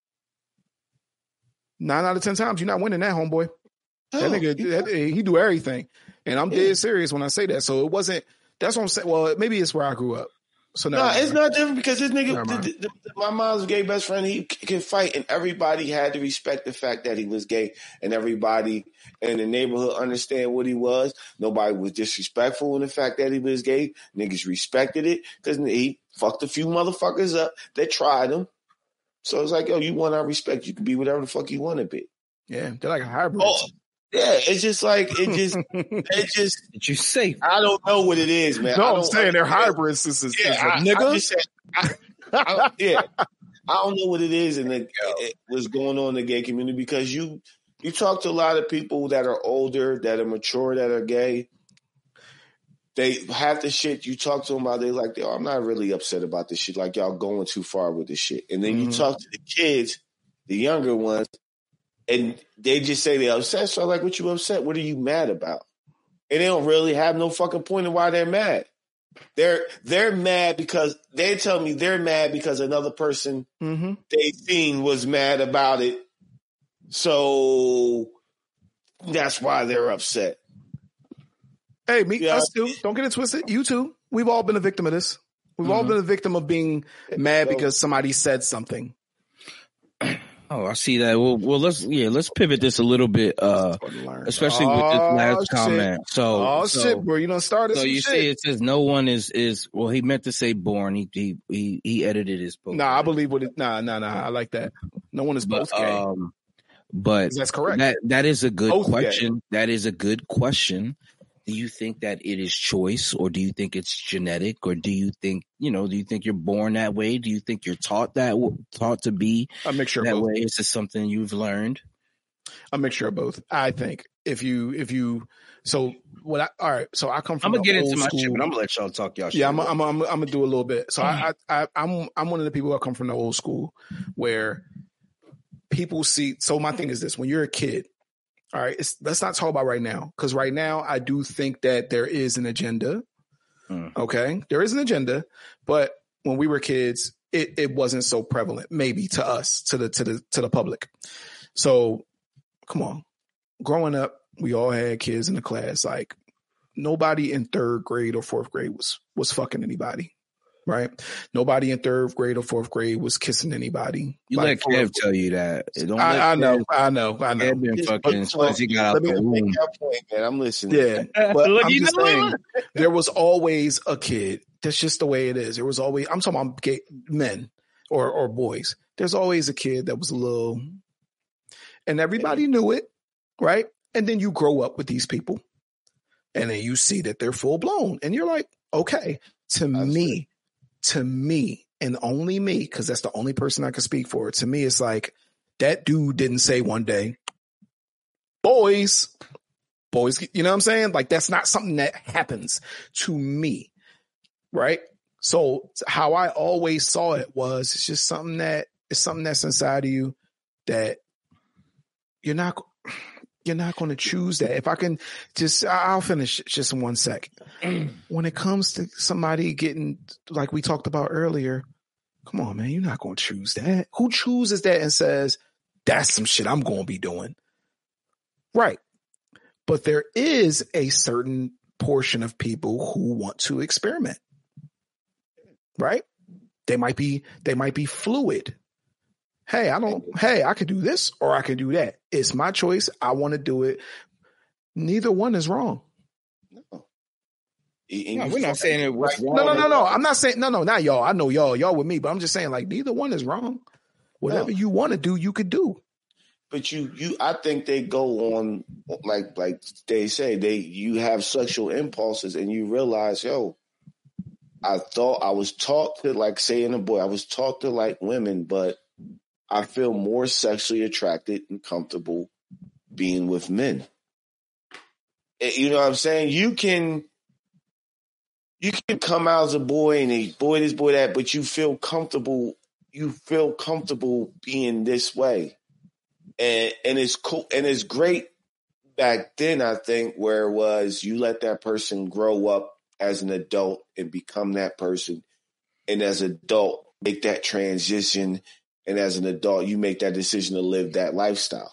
Nine out of ten times, you're not winning that, homeboy. no, That nigga, that, he do everything, and I'm Yeah. dead serious when I say that. So it wasn't. That's what I'm saying. Well, maybe it's where I grew up. So No, now it's not different because this nigga, Never mind. the, the, the, my mom's gay best friend, he c- can fight, and everybody had to respect the fact that he was gay, and everybody in the neighborhood understand what he was. Nobody was disrespectful in the fact that he was gay. Niggas respected it because he fucked a few motherfuckers up that tried him. So it's like, yo, you want our respect? You can be whatever the fuck you want to be. Yeah, they're like hybrids. Oh, yeah, it's just like it just, it just. Did you say? I don't know what it is, man. I no, I'm don't saying they're understand. hybrids. This is, Yeah, this is a I, nigga. I just said, I, I, yeah, I don't know what it is and it, it, what's going on in the gay community because you you talk to a lot of people that are older, that are mature, that are gay. They have the shit you talk to them about. They like, yo, I'm not really upset about this shit. Like y'all going too far with this shit. And then Mhm. you talk to the kids, the younger ones, and they just say they're upset. So I'm like, what you upset? What are you mad about? And they don't really have no fucking point of why they're mad. They're they're mad because they tell me they're mad because another person Mm-hmm. they seen was mad about it. So that's why they're upset. Hey, me, Yeah. us too. Don't get it twisted. You too. We've all been a victim of this. We've all Mhm. been a victim of being mad because somebody said something. Oh, I see that. Well, well, let's yeah, let's pivot this a little bit, uh, especially with this Oh, last shit. comment. So, Oh so, shit, bro! You done started So some you shit. see, it says no one is is well. He meant to say born. He he he, he edited his post. Nah, I believe what it. Nah, nah, nah. I like that. No one is but both gay. um, but That's correct. that that is a good Both gay. question. That is a good question. Do you think that it is choice, or do you think it's genetic, or do you think you know? Do you think you're born that way? Do you think you're taught that taught to be A mixture of that both. way? Is this something you've learned? A mixture of both. I think if you if you so what I all right. So I come from I'm gonna the get old into my school. shit, but I'm gonna let y'all talk y'all shit. Yeah, I'm I'm I'm, I'm gonna do a little bit. So I, I I I'm I'm one of the people that come from the old school where people see. So my thing is this: when you're a kid, all right, it's, let's not talk about right now because right now I do think that there is an agenda. Mm. Okay, there is an agenda, but when we were kids, it it wasn't so prevalent. Maybe to us, to the to the to the public. So come on, growing up, we all had kids in the class. Like nobody in third grade or fourth grade was was fucking anybody, right? Nobody in third grade or fourth grade was kissing anybody. You like, let Kev tell you that. Don't let I, I know, Kev- I know, I know. Kev been Just- fucking as soon as he got out Let me the make womb. that point, man. I'm listening. Yeah, but Look, I'm you just know saying what? there was always a kid. That's just the way it is. There was always. I'm talking about gay men or or boys. There's always a kid that was a little, and everybody knew it, right? And then you grow up with these people, and then you see that they're full blown, and you're like, okay. To me, to me, and only me, because that's the only person I can speak for. To me, it's like that dude didn't say one day, boys, boys. You know what I'm saying? Like that's not something that happens to me, right? So how I always saw it was it's just something that it's something that's inside of you that you're not you're not going to choose that. If I can just, I'll finish just in one sec. When it comes to somebody getting, like we talked about earlier, come on, man, you're not going to choose that. Who chooses that and says, that's some shit I'm going to be doing? Right. But there is a certain portion of people who want to experiment. Right? They might be, they might be fluid. Hey, I don't, hey, I could do this or I could do that. It's my choice. I want to do it. Neither one is wrong. No, No, we're not saying it was wrong. No, no, no, no. I'm not saying, no, no, not y'all. I know y'all, y'all with me, but I'm just saying like neither one is wrong. Whatever No. you want to do, you could do. But you, you, I think they go on like, like they say, they, you have sexual impulses, and you realize, yo, I thought I was taught to like saying a boy, I was taught to like women, but I feel more sexually attracted and comfortable being with men. You know what I'm saying? You can, you can come out as a boy and a boy this, boy that, but you feel comfortable you feel comfortable being this way. And and it's cool and it's great back then, I think, where it was you let that person grow up as an adult and become that person. And as an adult, make that transition. And as an adult, you make that decision to live that lifestyle.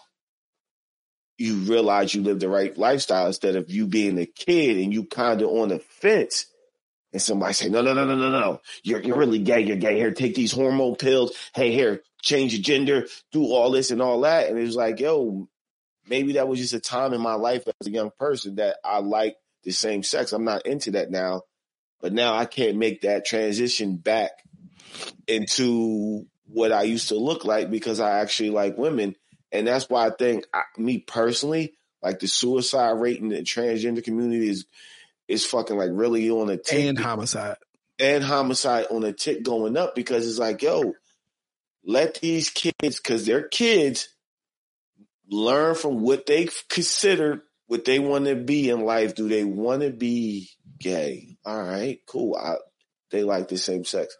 You realize you live the right lifestyle instead of you being a kid and you kind of on the fence. And somebody say, no, no, no, no, no, no. You're, you're really gay. You're gay. Here, take these hormone pills. Hey, here, change your gender, do all this and all that. And it was like, yo, maybe that was just a time in my life as a young person that I like the same sex. I'm not into that now. But now I can't make that transition back into what I used to look like because I actually like women. And that's why I think I, me personally, like the suicide rate in the transgender community is is fucking like really on a tick. And homicide. And homicide on a tick going up because it's like, yo, let these kids, because they're kids, learn from what they consider what they want to be in life. Do they want to be gay? All right, cool. I, they like the same sex.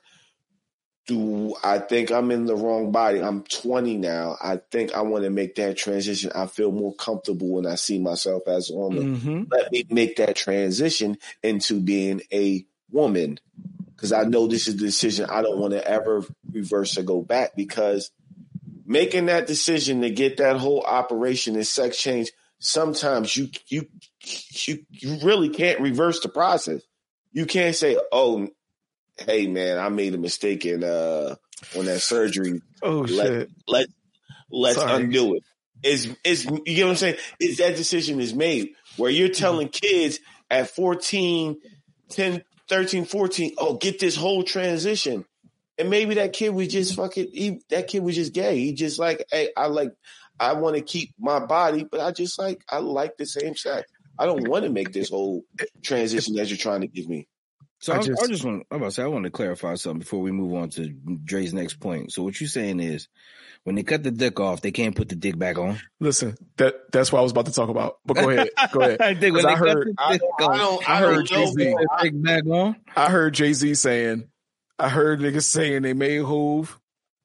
Do I think I'm in the wrong body? I'm twenty now. I think I want to make that transition. I feel more comfortable when I see myself as a woman. Mm-hmm. Let me make that transition into being a woman because I know this is the decision I don't want to ever reverse or go back because making that decision to get that whole operation and sex change, sometimes you you you you really can't reverse the process. You can't say, oh, hey man, I made a mistake in uh on that surgery. Oh let, shit. Let let's Sorry. undo it. Is is you get what I'm saying? Is that decision is made where you're telling kids at fourteen, ten, thirteen, fourteen, oh, get this whole transition. And maybe that kid was just fucking he, that kid was just gay. He just like, hey, I like I want to keep my body, but I just like I like the same sex. I don't want to make this whole transition that you're trying to give me. So I, I just, I just want, I'm about to say, I want to clarify something before we move on to Dre's next point. So what you're saying is, when they cut the dick off, they can't put the dick back on. Listen, that that's what I was about to talk about. But go ahead, go ahead. I think when they I heard, cut the dick I, off, I don't, I I heard don't Jay-Z. know. the dick back on. I heard Jay-Z saying, I heard niggas saying they made Hove.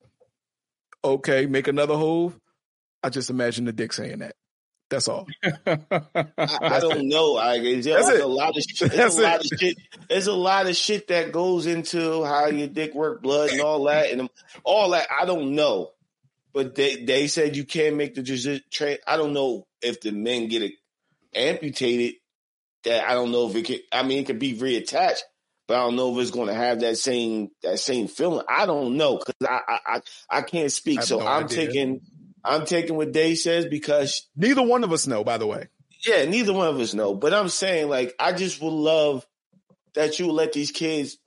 Okay, make another Hove. I just imagine the dick saying that. That's all. I, I don't know. I, there's That's a it. lot of shit. There's a lot of shit. There's a lot of shit that goes into how your dick work, blood, and all that, and all that. I don't know, but they they said you can't make the train. I don't know if the men get it amputated. That I don't know if it could. I mean, it could be reattached, but I don't know if it's going to have that same that same feeling. I don't know because I, I I I can't speak. So no I'm idea. taking. I'm taking what Dave says because neither one of us know, by the way. Yeah, neither one of us know. But I'm saying, like, I just would love that you let these kids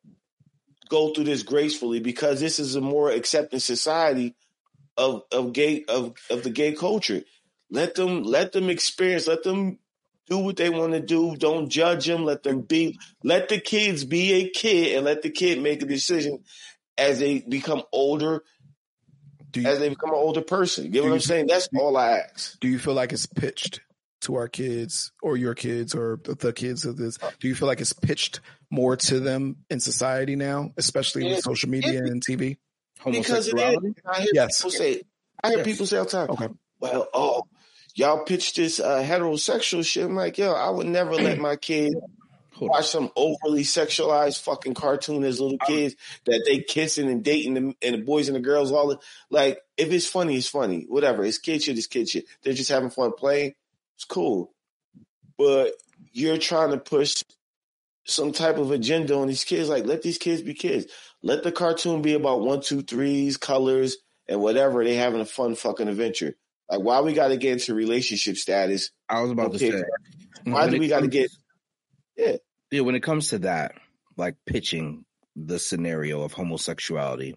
go through this gracefully because this is a more accepting society of of gay of, of the gay culture. Let them let them experience, let them do what they want to do. Don't judge them. Let them be let the kids be a kid and let the kid make a decision as they become older. Do you, as they become an older person. You get what I'm saying? That's all I ask. Do you feel like it's pitched to our kids or your kids or the kids of this? Do you feel like it's pitched more to them in society now, especially yeah, with social media it, and T V? Because it is. I hear yes. people say, I hear yes. people say all the time, okay. well, oh, y'all pitch this uh, heterosexual shit. I'm like, yo, I would never let my kid watch some overly sexualized fucking cartoon as little kids that they kissing and dating them and the boys and the girls all the, like if it's funny, it's funny. Whatever. It's kid shit, it's kid shit. They're just having fun playing. It's cool. But you're trying to push some type of agenda on these kids. Like, let these kids be kids. Let the cartoon be about one, two, threes, colors, and whatever. They having a fun fucking adventure. Like, why we got to get into relationship status? I was about okay. to say. Why do we got to get? Yeah. Yeah, when it comes to that, like pitching the scenario of homosexuality,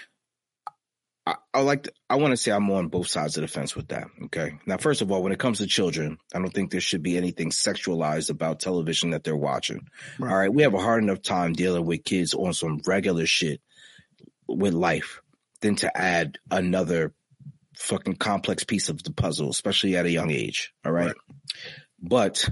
I, I like to, I want to say I'm on both sides of the fence with that. Okay. Now, first of all, when it comes to children, I don't think there should be anything sexualized about television that they're watching. Right. All right. We have a hard enough time dealing with kids on some regular shit with life than to add another fucking complex piece of the puzzle, especially at a young age. All right. right. But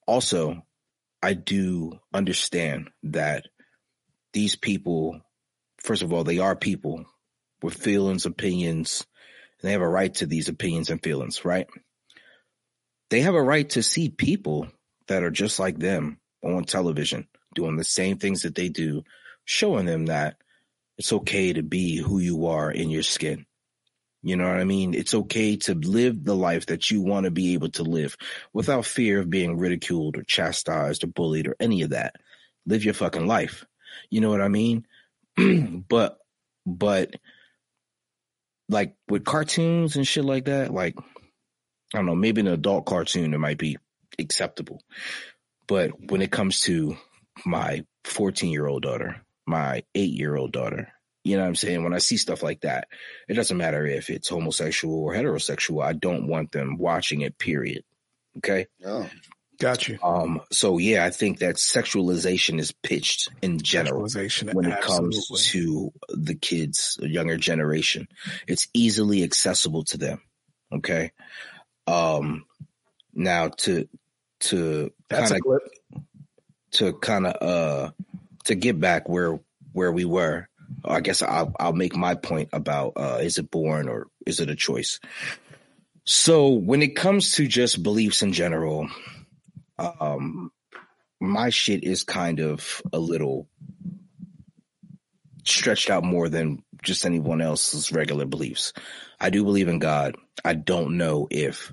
also, I do understand that these people first of all, they are people with feelings, opinions, and they have a right to these opinions and feelings, right? They have a right to see people that are just like them on television, doing the same things that they do, showing them that it's okay to be who you are in your skin. You know what I mean? It's okay to live the life that you want to be able to live without fear of being ridiculed or chastised or bullied or any of that. Live your fucking life. You know what I mean? but, but like with cartoons and shit like that, like, I don't know, maybe an adult cartoon, it might be acceptable. But when it comes to my fourteen-year-old daughter, my eight-year-old daughter, you know what I'm saying? When I see stuff like that, it doesn't matter if it's homosexual or heterosexual. I don't want them watching it, period. Okay? Oh, got you. Um, so, yeah, I think that sexualization is pitched in general when it absolutely. comes to the kids, the younger generation. It's easily accessible to them. Okay? Um, now, to to That's kinda, a clip. to kind of uh, to get back where where we were, I guess I'll, I'll make my point about uh, is it born or is it a choice? So when it comes to just beliefs in general, um, my shit is kind of a little stretched out more than just anyone else's regular beliefs. I do believe in God. I don't know if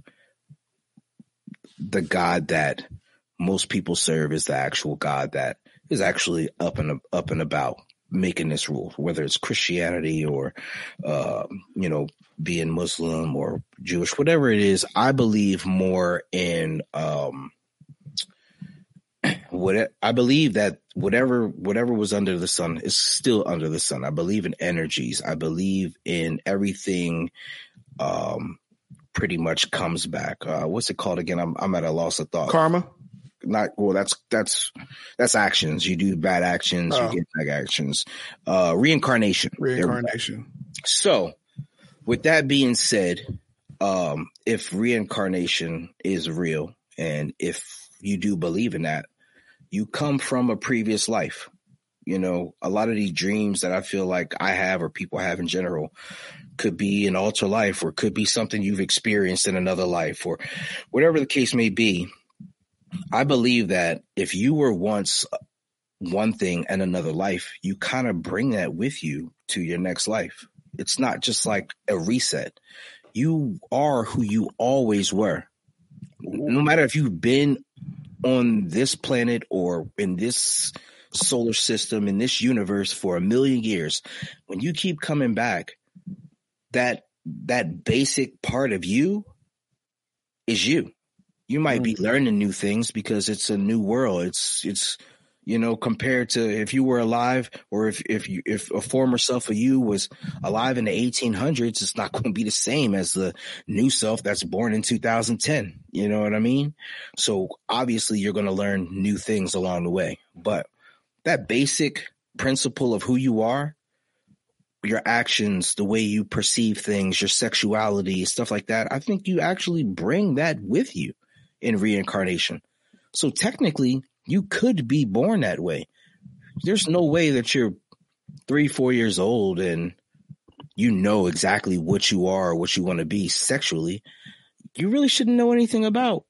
the God that most people serve is the actual God that is actually up and up and about making this rule, whether it's Christianity or, uh, you know, being Muslim or Jewish, whatever it is. I believe more in, um, what I believe that whatever, whatever was under the sun is still under the sun. I believe in energies. I believe in everything, um, pretty much comes back. Uh, what's it called again? I'm, I'm at a loss of thought. Karma. Not well. That's that's that's actions. You do bad actions, Oh. you get bad actions. Uh, reincarnation. Reincarnation. So, with that being said, um, if reincarnation is real, and if you do believe in that, you come from a previous life. You know, a lot of these dreams that I feel like I have or people have in general could be an alter life, or could be something you've experienced in another life, or whatever the case may be. I believe that if you were once one thing in another life, you kind of bring that with you to your next life. It's not just like a reset. You are who you always were. No matter if you've been on this planet or in this solar system, in this universe for a million years, when you keep coming back, that that basic part of you is you. You might be learning new things because it's a new world. It's, it's, you know, compared to if you were alive, or if, if you, if a former self of you was alive in the eighteen hundreds, it's not going to be the same as the new self that's born in two thousand ten. You know what I mean? So obviously you're going to learn new things along the way, but that basic principle of who you are, your actions, the way you perceive things, your sexuality, stuff like that, I think you actually bring that with you in reincarnation. So technically, you could be born that way. There's no way that you're three, four years old and you know exactly what you are or what you want to be sexually. You really shouldn't know anything about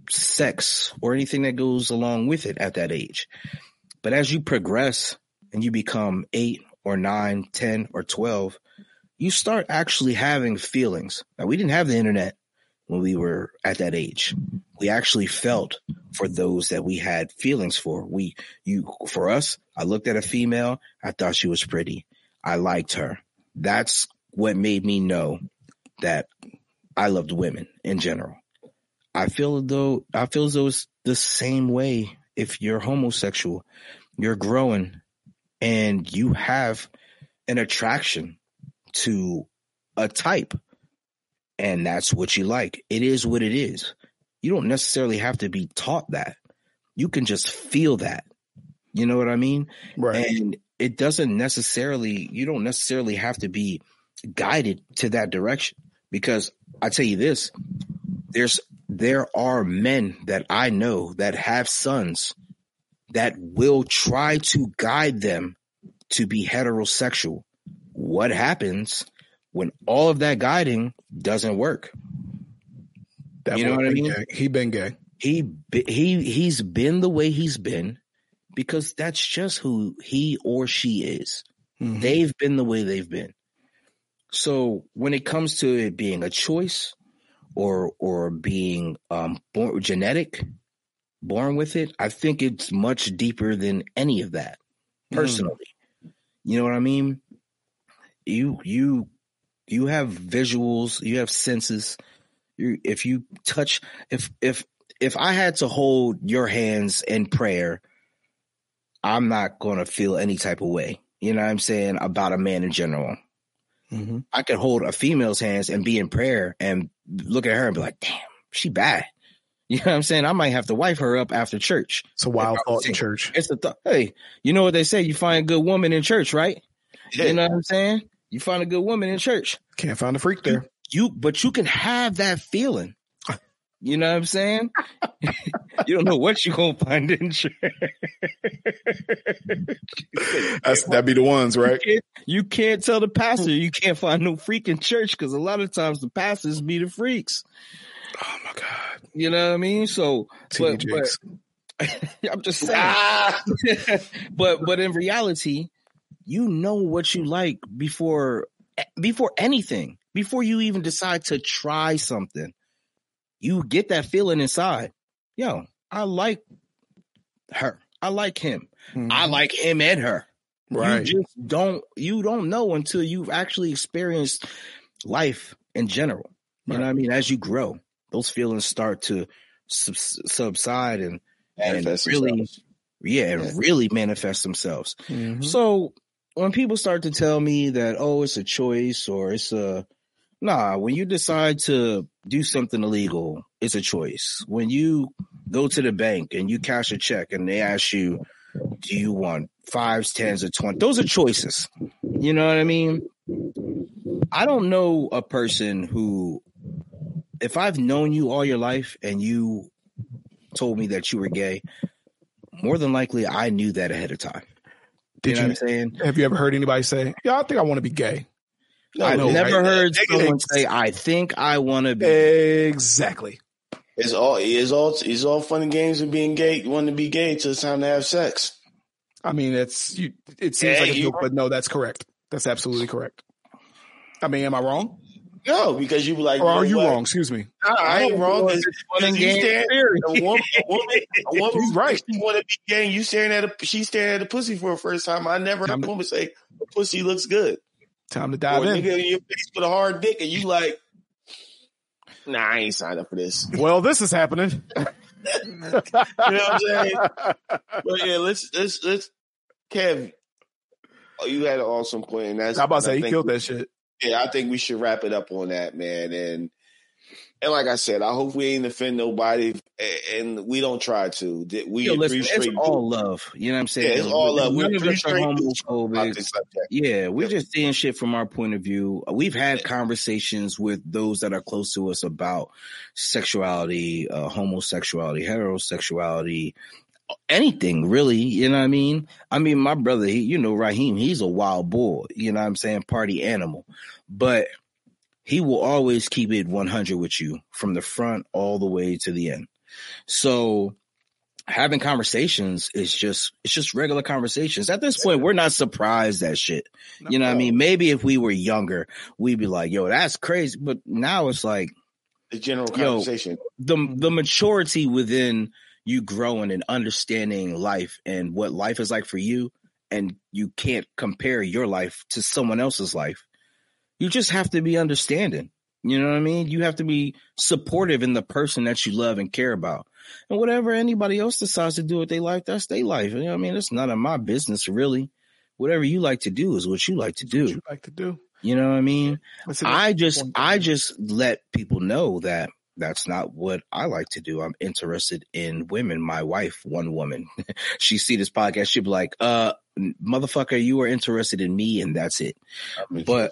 sex or anything that goes along with it at that age. But as you progress and you become eight or nine, ten or twelve, you start actually having feelings. Now, we didn't have the internet when we were at that age. We actually felt for those that we had feelings for. We, you, for us, I looked at a female. I thought she was pretty. I liked her. That's what made me know that I loved women in general. I feel though, I feel as though it's the same way. If you're homosexual, you're growing and you have an attraction to a type. And that's what you like. It is what it is. You don't necessarily have to be taught that. You can just feel that. You know what I mean? Right. And it doesn't necessarily, you don't necessarily have to be guided to that direction. Because I tell you this, there's, there are men that I know that have sons that will try to guide them to be heterosexual. What happens when all of that guiding doesn't work? That you know what I mean? Gay. He been gay. He he he's been the way he's been because that's just who he or she is. Mm-hmm. They've been the way they've been. So when it comes to it being a choice or or being um born genetic, born with it, I think it's much deeper than any of that. Personally, mm. you know what I mean? You you you have visuals, you have senses. You if you touch if if if I had to hold your hands in prayer, I'm not going to feel any type of way. You know what I'm saying? About a man in general. Mm-hmm. I could hold a female's hands and be in prayer and look at her and be like, damn, she bad. You know what I'm saying? I might have to wife her up after church. It's a wild thought in church. It's a thought. Hey, you know what they say? You find a good woman in church, right? Yeah. You know what I'm saying? You find a good woman in church. Can't find a freak there. You, you but you can have that feeling. You know what I'm saying? You don't know what you're going to find in church. That's, that'd be the ones, right? You can't, you can't tell the pastor you can't find no freak in church because a lot of times the pastors be the freaks. Oh, my God. You know what I mean? So, but, but I'm just saying. but but in reality, you know what you like before before anything, before you even decide to try something. You get that feeling inside. Yo, I like her. I like him. Mm-hmm. I like him and her. Right. You just don't, you don't know until you've actually experienced life in general. You right. know what I mean? As you grow, those feelings start to sub- subside and, and really, themselves. yeah, and yeah. really manifest themselves. Mm-hmm. So when people start to tell me that, oh, it's a choice or it's a, nah, when you decide to do something illegal, it's a choice. When you go to the bank and you cash a check and they ask you, do you want fives, tens, or twenty? Those are choices. You know what I mean? I don't know a person who, if I've known you all your life and you told me that you were gay, more than likely I knew that ahead of time. Did you know you, what I'm saying? Have you ever heard anybody say, yeah, I think I want to be gay? No, I've never right? heard someone say, I think I want to be. Exactly. It's all, it's all, it's all fun and games of being gay. You want to be gay until it's time to have sex. I mean, it's, you, it seems yeah, like a joke, but no, that's correct. That's absolutely correct. I mean, am I wrong? No, because you were like, or are you what? wrong? Excuse me. No, I ain't wrong. It's fun and games. A woman, a woman, a woman He's right. She want to be gay. You staring at a, she's staring at a pussy for the first time. I never heard a woman say, the pussy looks good. Time to dive or in. Nigga in your face with a hard dick, and you like, nah, I ain't signed up for this. Well, this is happening. You know what I'm saying? But yeah, let's let's let's. Kev, oh, you had an awesome point, and that's. I'm about to say he killed we, that shit. Yeah, I think we should wrap it up on that, man, and. And like I said, I hope we ain't offend nobody, and we don't try to. We Yo, listen, it's all love. You know what I'm saying? Yeah, it's all love. None of us are homophobic. Yeah, we're yeah. just seeing shit from our point of view. We've had yeah. conversations with those that are close to us about sexuality, uh, homosexuality, heterosexuality, anything really. You know what I mean? I mean, my brother, he, you know, Raheem, he's a wild boy. You know what I'm saying? Party animal, but. He will always keep it one hundred with you from the front all the way to the end. So having conversations is just, it's just regular conversations. At this point, we're not surprised at shit. No, you know what I mean? Maybe if we were younger, we'd be like, yo, that's crazy. But now it's like the general conversation, yo, the, the maturity within you growing and understanding life and what life is like for you. And you can't compare your life to someone else's life. You just have to be understanding. You know what I mean? You have to be supportive in the person that you love and care about. And whatever anybody else decides to do with their life, that's their life. You know what I mean? It's none of my business, really. Whatever you like to do is what you like to do. What you like to do. You know what I mean? I just, I just let people know that that's not what I like to do. I'm interested in women. My wife, one woman, she see this podcast. She'd be like, uh, motherfucker, you are interested in me and that's it. But,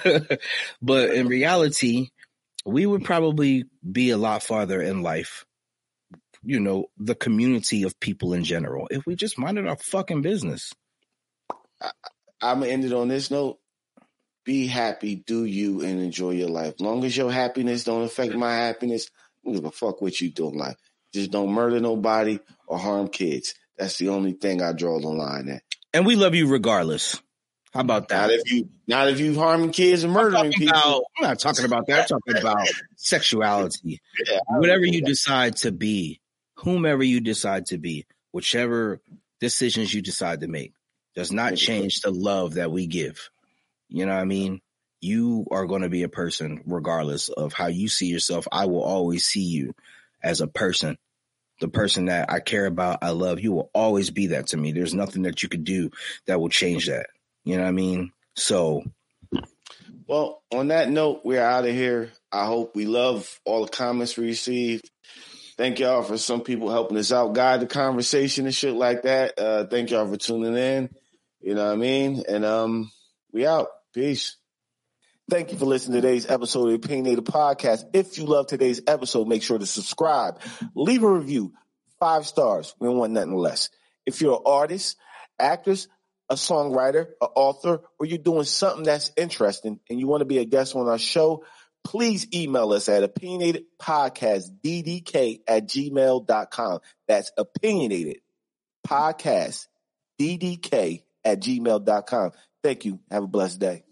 but in reality, we would probably be a lot farther in life. You know, the community of people in general, if we just minded our fucking business. I, I'm going to end it on this note. Be happy, do you, and enjoy your life. As long as your happiness don't affect my happiness, I don't give a fuck what you do in life. Just don't murder nobody or harm kids. That's the only thing I draw the line at. And we love you regardless. How about that? Not if you, not if you harming kids and murdering people. About, I'm not talking about that. I'm talking about sexuality. Yeah, Whatever you that. decide to be, whomever you decide to be, whichever decisions you decide to make, does not change the love that we give. You know what I mean? You are going to be a person regardless of how you see yourself. I will always see you as a person, the person that I care about, I love. You will always be that to me. There's nothing that you could do that will change that. You know what I mean? So. Well, on that note, we're out of here. I hope we love all the comments we received. Thank y'all for some people helping us out, guide the conversation and shit like that. Uh, thank y'all for tuning in. You know what I mean? And um, we out. Peace. Thank you for listening to today's episode of the Opinionated Podcast. If you love today's episode, make sure to subscribe. Leave a review. Five stars. We don't want nothing less. If you're an artist, actress, a songwriter, an author, or you're doing something that's interesting and you want to be a guest on our show, please email us at opinionatedpodcastddk at gmail dot com. That's opinionatedpodcastddk at gmail dot com. Thank you. Have a blessed day.